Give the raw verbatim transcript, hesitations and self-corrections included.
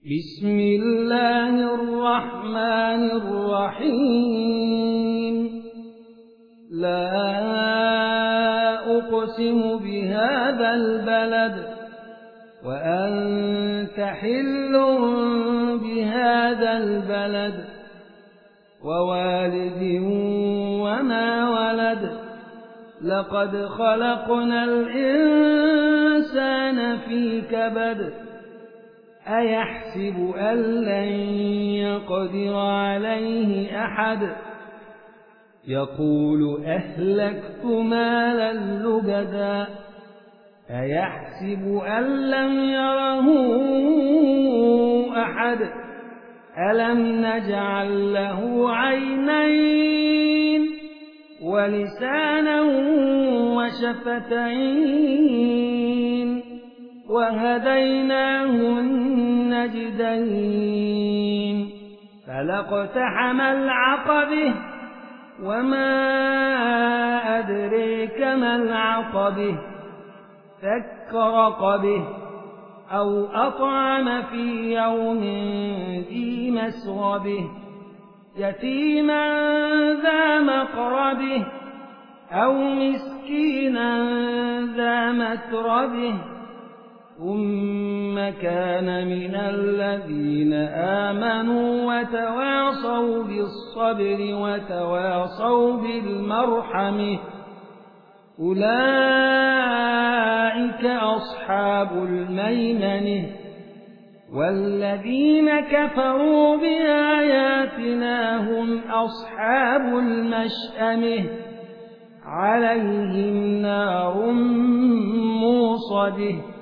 بسم الله الرحمن الرحيم لا أقسم بهذا البلد وأنت حل بهذا البلد ووالد وما ولد لقد خلقنا الإنسان في كبد أيحسب أن لن يقدر عليه أحد يقول أهلكت مالا لبدا أيحسب أن لم يره أحد ألم نجعل له عينين ولسانا وشفتين وهديناه النجدين فلاقتحم العقبة وما أدريك ما العقبة فك رقبه أو أطعم في يوم ذي مسغبه يتيما ذا مقربه أو مسكينا ذا متربه ثم كان من الذين آمنوا وتواصوا بالصبر وتواصوا بالمرحمة أولئك أصحاب الميمنة والذين كفروا بآياتنا هم أصحاب المشأمة عليهم نار موصده